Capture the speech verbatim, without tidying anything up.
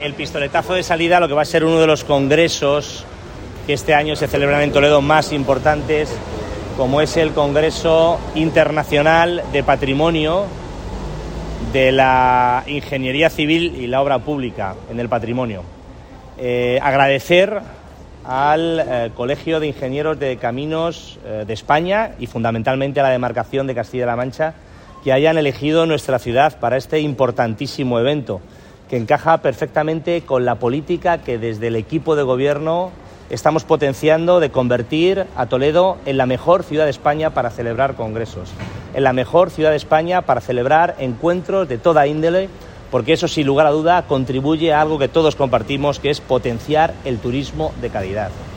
El pistoletazo de salida a lo que va a ser uno de los congresos que este año se celebran en Toledo más importantes, como es el Congreso Internacional de Patrimonio de la Ingeniería Civil y la Obra Pública en el Patrimonio. Eh, agradecer al eh, Colegio de Ingenieros de Caminos eh, de España y fundamentalmente a la demarcación de Castilla-La Mancha que hayan elegido nuestra ciudad para este importantísimo evento, que encaja perfectamente con la política que desde el equipo de gobierno estamos potenciando de convertir a Toledo en la mejor ciudad de España para celebrar congresos, en la mejor ciudad de España para celebrar encuentros de toda índole, porque eso sin lugar a duda contribuye a algo que todos compartimos, que es potenciar el turismo de calidad.